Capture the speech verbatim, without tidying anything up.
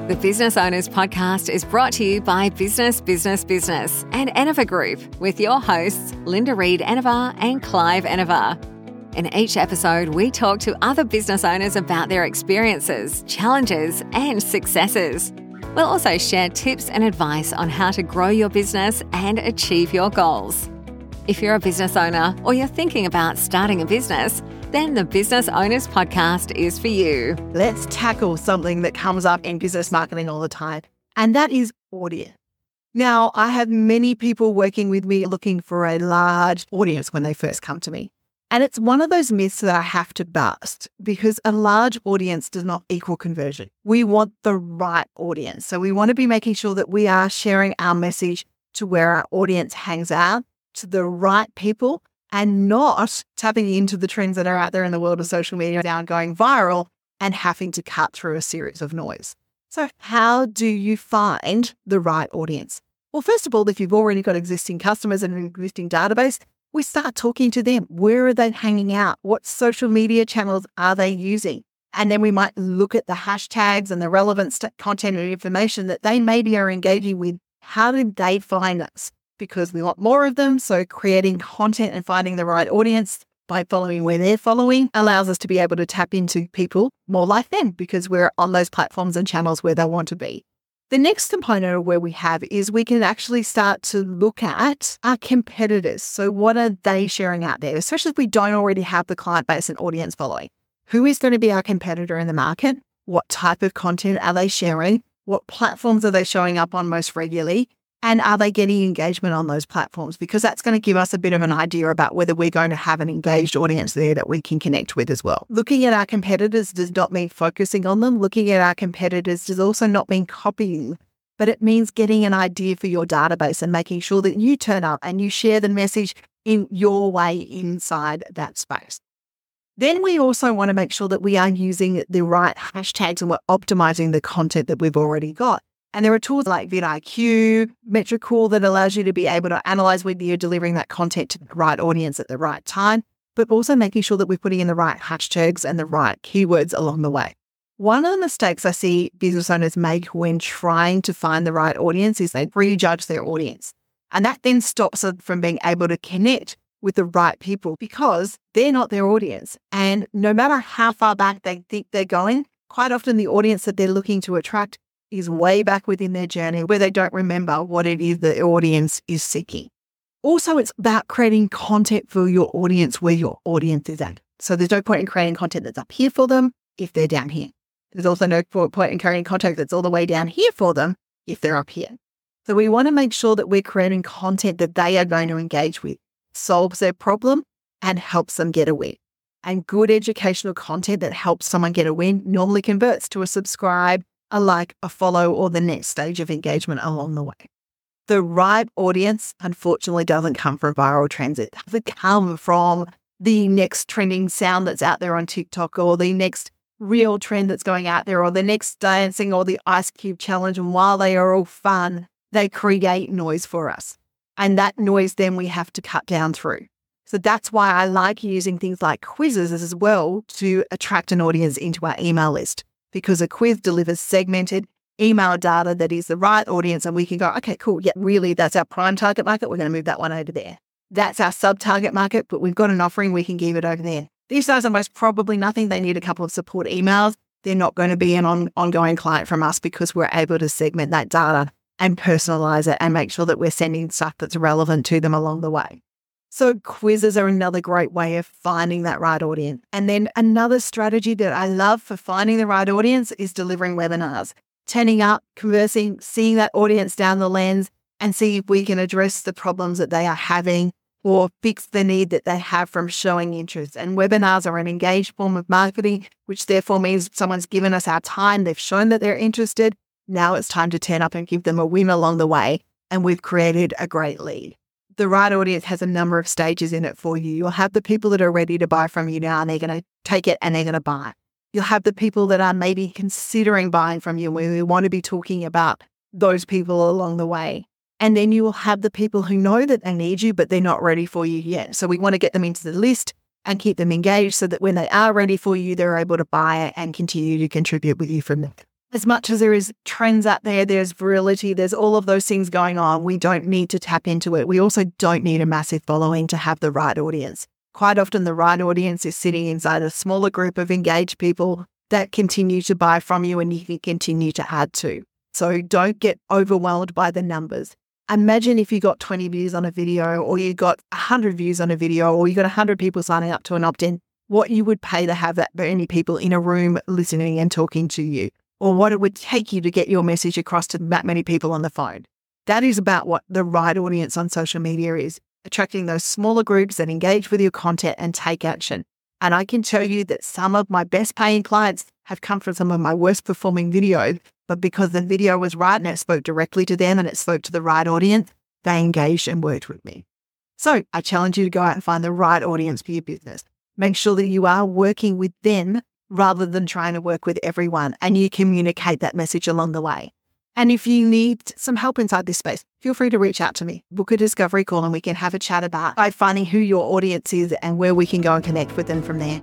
The Business Owners Podcast is brought to you by Business, Business, Business and Enova Group with your hosts, Linda Reed Enevar and Clive Enevar. In each episode, we talk to other business owners about their experiences, challenges and successes. We'll also share tips and advice on how to grow your business and achieve your goals. If you're a business owner or you're thinking about starting a business, then the Business Owners Podcast is for you. Let's tackle something that comes up in business marketing all the time, and that is audience. Now, I have many people working with me looking for a large audience when they first come to me. And it's one of those myths that I have to bust because a large audience does not equal conversion. We want the right audience. So we want to be making sure that we are sharing our message to where our audience hangs out, to the right people, and not tapping into the trends that are out there in the world of social media now going viral and having to cut through a series of noise. So how do you find the right audience? Well, first of all, if you've already got existing customers and an existing database, we start talking to them. Where are they hanging out? What social media channels are they using? And then we might look at the hashtags and the relevant st- content and information that they maybe are engaging with. How did they find us? Because we want more of them. So creating content and finding the right audience by following where they're following allows us to be able to tap into people more like them because we're on those platforms and channels where they want to be. The next component of where we have is we can actually start to look at our competitors. So what are they sharing out there, especially if we don't already have the client base and audience following? Who is going to be our competitor in the market? What type of content are they sharing? What platforms are they showing up on most regularly? And are they getting engagement on those platforms? Because that's going to give us a bit of an idea about whether we're going to have an engaged audience there that we can connect with as well. Looking at our competitors does not mean focusing on them. Looking at our competitors does also not mean copying, but it means getting an idea for your database and making sure that you turn up and you share the message in your way inside that space. Then we also want to make sure that we are using the right hashtags and we're optimizing the content that we've already got. And there are tools like vidIQ, Metricool that allows you to be able to analyze whether you're delivering that content to the right audience at the right time, but also making sure that we're putting in the right hashtags and the right keywords along the way. One of the mistakes I see business owners make when trying to find the right audience is they prejudge their audience. And that then stops them from being able to connect with the right people because they're not their audience. And no matter how far back they think they're going, quite often the audience that they're looking to attract is way back within their journey where they don't remember what it is the audience is seeking. Also, it's about creating content for your audience where your audience is at. So there's no point in creating content that's up here for them if they're down here. There's also no point in creating content that's all the way down here for them if they're up here. So we want to make sure that we're creating content that they are going to engage with, solves their problem and helps them get a win. And good educational content that helps someone get a win normally converts to a subscribe, a like, a follow, or the next stage of engagement along the way. The right audience, unfortunately, doesn't come from viral trends. It doesn't come from the next trending sound that's out there on TikTok or the next real trend that's going out there or the next dancing or the ice cube challenge. And while they are all fun, they create noise for us. And that noise then we have to cut down through. So that's why I like using things like quizzes as well to attract an audience into our email list. Because a quiz delivers segmented email data that is the right audience and we can go, okay, cool. Yeah, really, that's our prime target market. We're going to move that one over there. That's our sub-target market, but we've got an offering. We can give it over there. These guys are most probably nothing. They need a couple of support emails. They're not going to be an on, ongoing client from us because we're able to segment that data and personalize it and make sure that we're sending stuff that's relevant to them along the way. So quizzes are another great way of finding that right audience. And then another strategy that I love for finding the right audience is delivering webinars, turning up, conversing, seeing that audience down the lens and see if we can address the problems that they are having or fix the need that they have from showing interest. And webinars are an engaged form of marketing, which therefore means someone's given us our time. They've shown that they're interested. Now it's time to turn up and give them a win along the way. And we've created a great lead. The right audience has a number of stages in it for you. You'll have the people that are ready to buy from you now and they're going to take it and they're going to buy. You'll have the people that are maybe considering buying from you. We want to be talking about those people along the way. And then you will have the people who know that they need you, but they're not ready for you yet. So we want to get them into the list and keep them engaged so that when they are ready for you, they're able to buy it and continue to contribute with you from there. As much as there is trends out there, there's virility, there's all of those things going on. We don't need to tap into it. We also don't need a massive following to have the right audience. Quite often the right audience is sitting inside a smaller group of engaged people that continue to buy from you and you can continue to add to. So don't get overwhelmed by the numbers. Imagine if you got twenty views on a video, or you got one hundred views on a video, or you got one hundred people signing up to an opt-in, what you would pay to have that many people in a room listening and talking to you, or what it would take you to get your message across to that many people on the phone. That is about what the right audience on social media is, attracting those smaller groups that engage with your content and take action. And I can tell you that some of my best paying clients have come from some of my worst performing videos, but because the video was right and it spoke directly to them and it spoke to the right audience, they engaged and worked with me. So I challenge you to go out and find the right audience for your business. Make sure that you are working with them rather than trying to work with everyone, and you communicate that message along the way. And if you need some help inside this space, feel free to reach out to me. Book a discovery call and we can have a chat about by finding who your audience is and where we can go and connect with them from there.